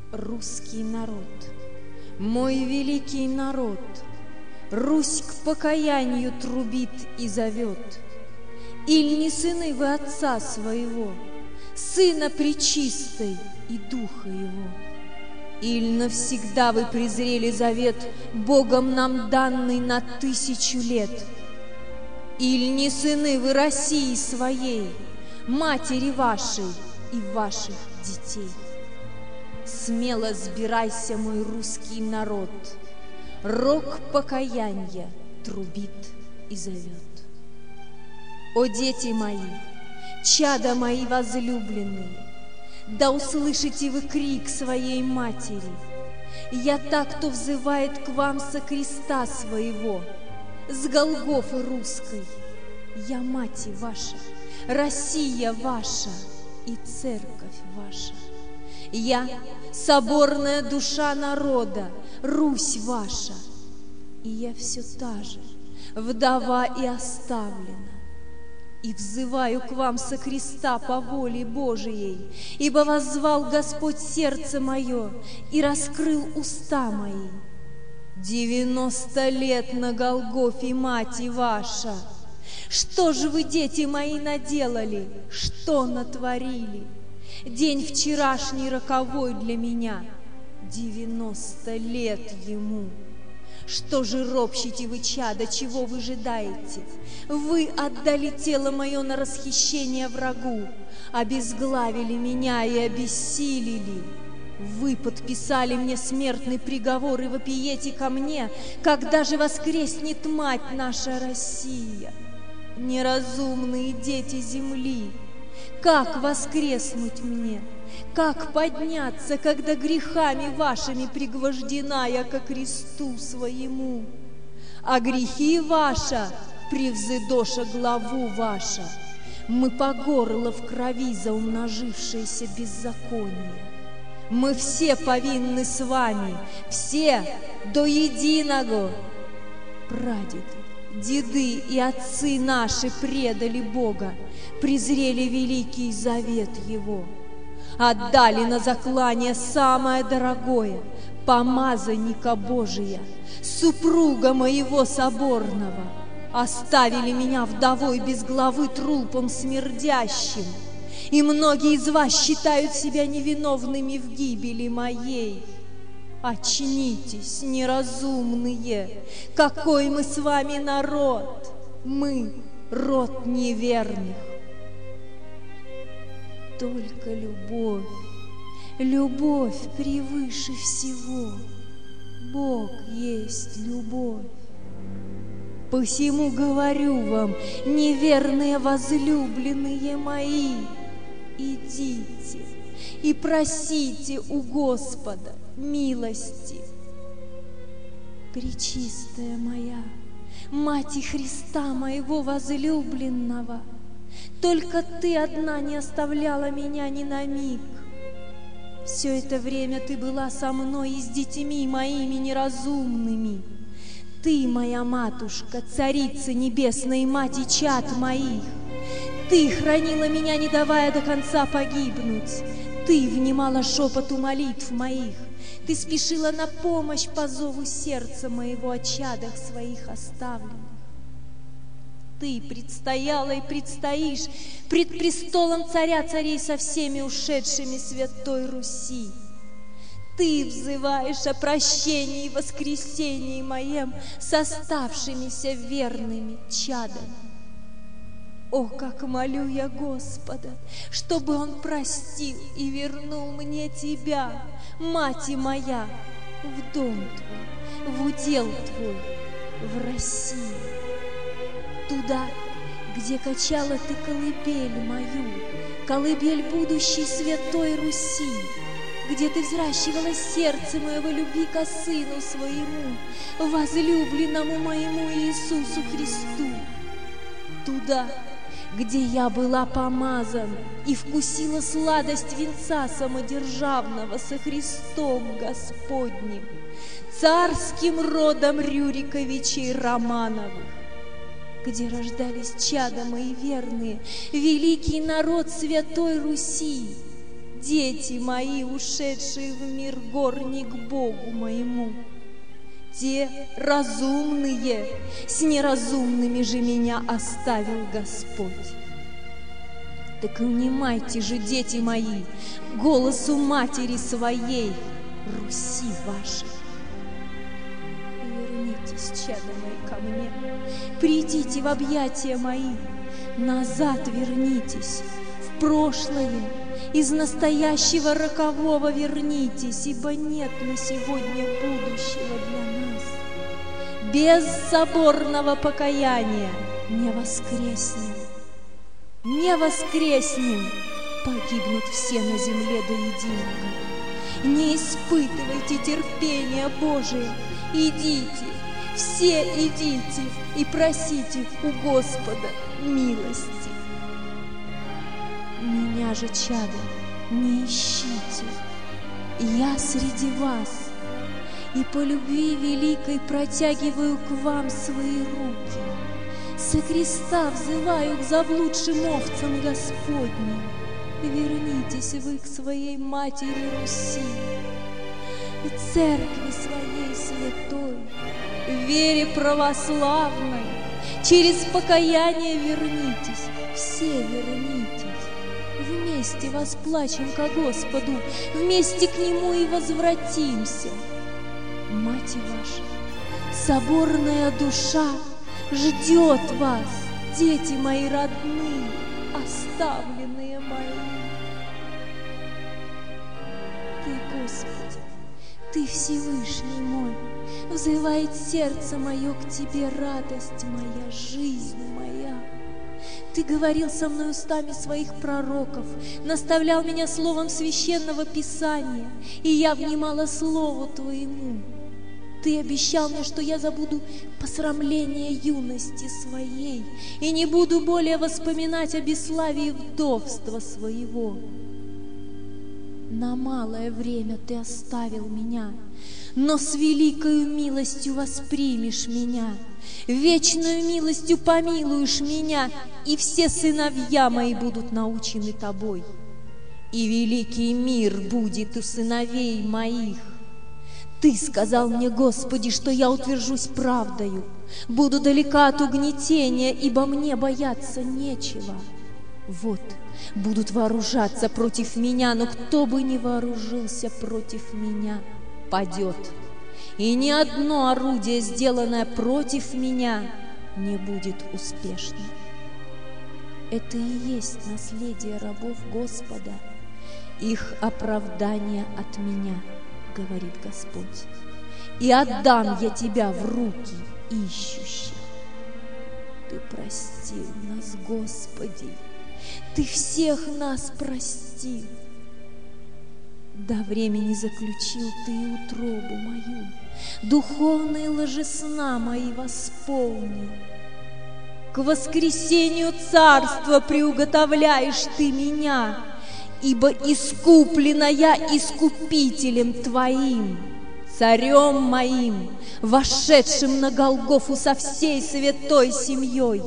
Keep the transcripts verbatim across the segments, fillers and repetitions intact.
русский народ, мой великий народ, Русь к покаянию трубит и зовет. Иль не сыны вы отца своего, Сына Пречистой и Духа Его? Иль навсегда вы презрели завет, Богом нам данный на тысячу лет? Иль не сыны вы России своей, Матери вашей и ваших детей? Смело сбирайся, мой русский народ, Рог покаяния трубит и зовет. О, дети мои, чада мои возлюбленные, да услышите вы крик своей матери. Я та, кто взывает к вам со креста своего, с Голгофы русской. Я мать ваша, Россия ваша и церковь ваша. Я соборная душа народа, Русь ваша, и я все та же, вдова и оставлена. И взываю к вам со креста по воле Божией, ибо воззвал Господь сердце мое и раскрыл уста мои. Девяносто лет на Голгофе, мать ваша! Что же вы, дети мои, наделали? Что натворили? День вчерашний роковой для меня, девяносто лет ему. Что же ропщите вы, чада, чего вы ожидаете? Вы отдали тело мое на расхищение врагу, обезглавили меня и обессилили. Вы подписали мне смертный приговор и вопиете ко мне, когда же воскреснет мать наша Россия? Неразумные дети земли, как воскреснуть мне? Как подняться, когда грехами вашими пригвождена я ко кресту своему? А грехи ваша превзыдоша главу ваша, мы по горло в крови за умножившееся беззаконие. Мы все повинны с вами, все до единого. Прадеды, деды и отцы наши предали Бога, презрели великий завет Его. Отдали на заклание самое дорогое, помазанника Божия, супруга моего соборного. Оставили меня вдовой без главы трупом смердящим, и многие из вас считают себя невиновными в гибели моей. Очнитесь, неразумные, какой мы с вами народ! Мы род неверных. Только любовь, любовь превыше всего. Бог есть любовь. Посему говорю вам, неверные возлюбленные мои, идите и просите у Господа милости. Пречистая моя, Мать Христа моего возлюбленного, только Ты одна не оставляла меня ни на миг. Все это время Ты была со мной и с детьми моими неразумными. Ты, моя матушка, царица небесная и мать и чад моих. Ты хранила меня, не давая до конца погибнуть. Ты внимала шепоту молитв моих. Ты спешила на помощь по зову сердца моего о чадах своих оставленных. Ты предстояла и предстоишь пред престолом царя царей со всеми ушедшими святой Руси. Ты взываешь о прощении и воскресении моем с оставшимися верными чадами. О, как молю я Господа, чтобы Он простил и вернул мне Тебя, Мать моя, в дом Твой, в удел Твой, в России. Туда, где качала Ты колыбель мою, колыбель будущей святой Руси, где Ты взращивала сердце моего любви ко Сыну Своему, возлюбленному моему Иисусу Христу. Туда, где я была помазана и вкусила сладость венца самодержавного со Христом Господним, царским родом Рюриковичей Романовых, где рождались чада мои верные, великий народ Святой Руси, дети мои, ушедшие в мир гор не к Богу моему. Те разумные, с неразумными же меня оставил Господь. Так внимайте же, дети мои, голосу матери своей, Руси вашей. Вернитесь, чадо мои, ко мне, придите в объятия мои, назад вернитесь, в прошлое, из настоящего рокового вернитесь, ибо нет на сегодня будущего для нас. Без соборного покаяния не воскреснем. Не воскреснем, погибнут все на земле до единого. Не испытывайте терпения Божия, идите, все идите и просите у Господа милости. Меня же, чадо, не ищите, я среди вас, и по любви великой протягиваю к вам свои руки. Со креста взываю к заблудшим овцам Господним. Вернитесь вы к своей матери Руси, и церкви своей святой, вере православной. Через покаяние вернитесь, все вернитесь. Вместе восплачем ко Господу, вместе к Нему и возвратимся. Мать ваша, соборная душа, ждет вас, дети мои родные, оставленные мои. Ты, Господи, Ты Всевышний мой, взывает сердце мое к Тебе, радость моя, жизнь моя. Ты говорил со мной устами своих пророков, наставлял меня словом священного Писания, и я внимала слову Твоему. Ты обещал мне, что я забуду посрамление юности своей и не буду более воспоминать о бесславии вдовства своего. На малое время Ты оставил меня, но с великою милостью воспримешь меня, вечную милостью помилуешь меня, и все сыновья мои будут научены Тобой, и великий мир будет у сыновей моих. Ты сказал мне, Господи, что я утвержусь правдою, буду далека от угнетения, ибо мне бояться нечего. Вот, будут вооружаться против меня, но кто бы ни вооружился против меня, падет. И ни одно орудие, сделанное против меня, не будет успешным. Это и есть наследие рабов Господа, их оправдание от меня, говорит Господь. И отдам я тебя в руки ищущих. Ты простил нас, Господи, Ты всех нас простил. До времени заключил Ты и утробу мою, духовные ложесна мои восполнил. К воскресению царства приуготовляешь Ты меня, ибо искуплена я искупителем Твоим, царем моим, вошедшим на Голгофу со всей святой семьей.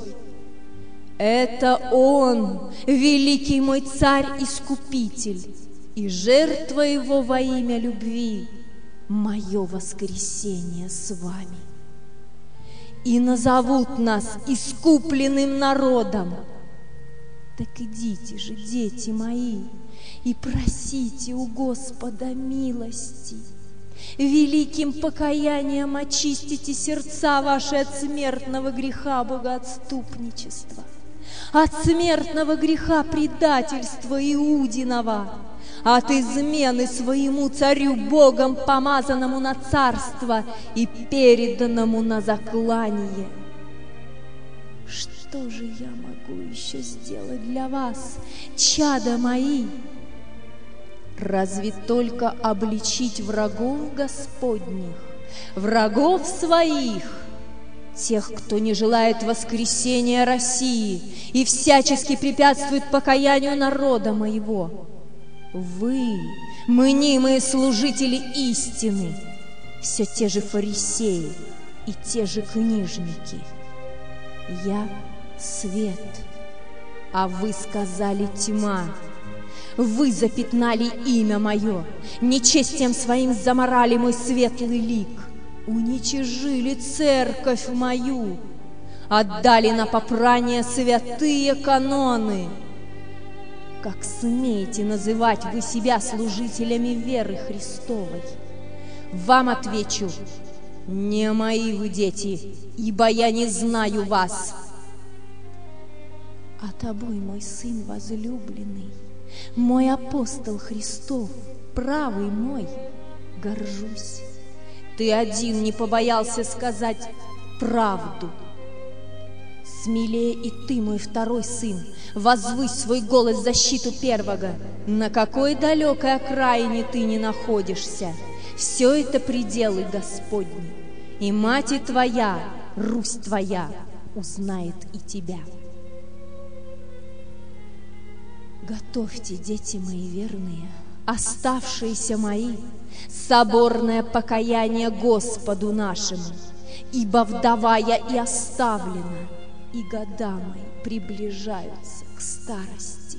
Это Он, великий мой царь-искупитель, и жертва Его во имя любви, мое воскресение с вами. И назовут нас искупленным народом. Так идите же, дети мои, и просите у Господа милости. Великим покаянием очистите сердца ваши от смертного греха богоотступничества, от смертного греха предательства Иудиного, от измены своему царю Богом, помазанному на царство и переданному на заклание. Что же я могу еще сделать для вас, чадо мои? Разве только обличить врагов Господних, врагов своих, тех, кто не желает воскресения России и всячески препятствует покаянию народа моего. Вы, мнимые служители истины, все те же фарисеи и те же книжники. Я свет, а вы сказали тьма. Вы запятнали имя мое, нечестием своим заморали мой светлый лик, уничижили церковь мою, отдали на попрание святые каноны. Как смеете называть вы себя служителями веры Христовой? Вам отвечу: не мои вы дети, ибо я не знаю вас. А тобой, мой сын возлюбленный, мой апостол Христов, правый мой, горжусь. Ты один не побоялся сказать правду. Смелее и ты, мой второй сын, возвысь свой голос в защиту первого. На какой далекой окраине ты не находишься, все это пределы Господни, и мать твоя, Русь твоя, узнает и тебя. Готовьте, дети мои верные, оставшиеся мои, соборное покаяние Господу нашему, ибо вдова я и оставлена, и года мои приближаются к старости.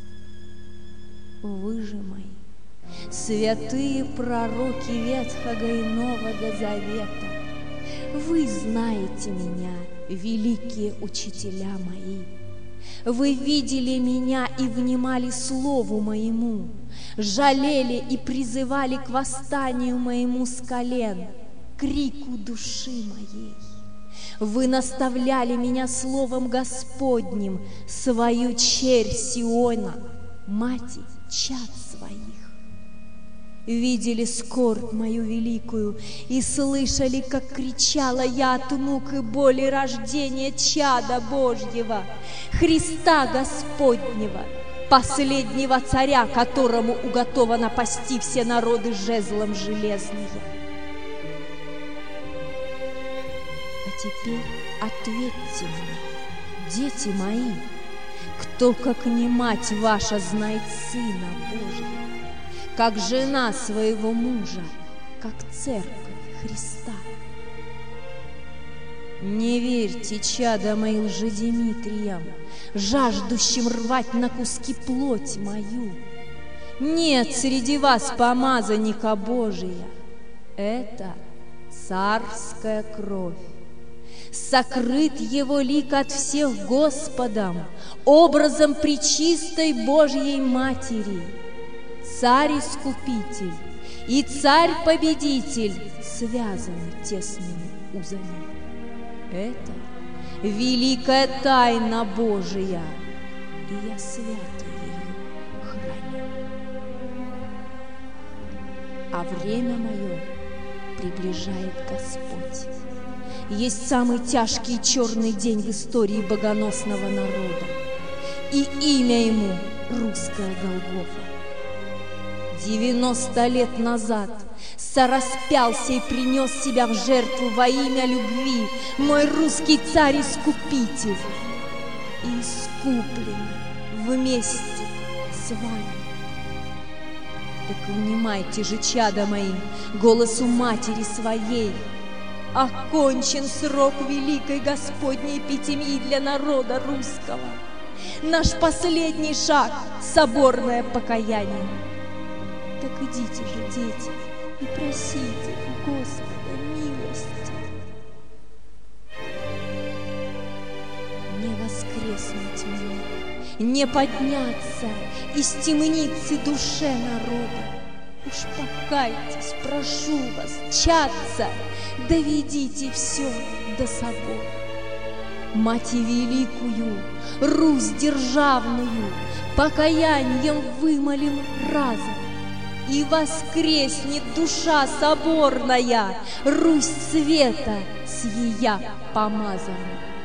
Вы же мои, святые пророки Ветхого и Нового Завета, вы знаете меня, великие учителя мои. Вы видели меня и внимали слову моему, жалели и призывали к восстанию моему с колен, крику души моей. Вы наставляли меня словом Господним, свою черь Сиона, мати чад своих. Видели скорбь мою великую и слышали, как кричала я от мук и боли рождения чада Божьего, Христа Господнего, последнего царя, которому уготовано пасти все народы жезлом железные. А теперь ответьте мне, дети мои, кто, как не мать ваша, знает Сына Божьего, как жена своего мужа, как церковь Христа. Не верьте, чада мои, лжедимитриям, жаждущим рвать на куски плоть мою. Нет среди вас помазанника Божия. Это царская кровь. Сокрыт его лик от всех Господом, образом пречистой Божьей Матери. Царь-искупитель и царь-победитель связаны тесными узами. Это великая тайна Божия, и я свято ее храню. А время мое приближает Господь. Есть самый тяжкий и черный день в истории богоносного народа, и имя ему — русская Голгофа. Девяносто лет назад сораспялся и принес себя в жертву во имя любви мой русский царь-искупитель, и искуплены вместе с вами. Так внимайте же, чада мои, голосу матери своей. Окончен срок великой Господней эпитемии для народа русского. Наш последний шаг — соборное покаяние. Так идите же, дети, и просите у Господа милости. Не воскреснуть мне, не подняться из темницы душе народа. Уж покайтесь, прошу вас, чадца, доведите все до собора. Мать великую, Русь державную, покаянием вымолим разом, и воскреснет душа соборная, Русь света с ея помазана.